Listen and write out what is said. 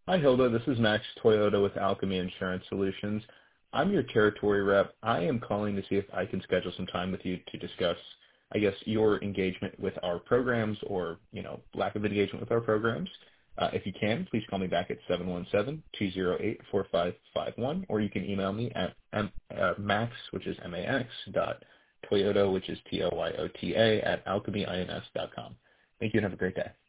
Hi, Hilda. This is Max Toyota with Alchemy Insurance Solutions. I'm your territory rep. I am calling to see if I can schedule some time with you to discuss, I guess, your engagement with our programs or, lack of engagement with our programs. If you can, please call me back at 717-208-4551, or you can email me at max, which is MAX, Toyota, which is TOYOTA, at alchemyins.com. Thank you and have a great day.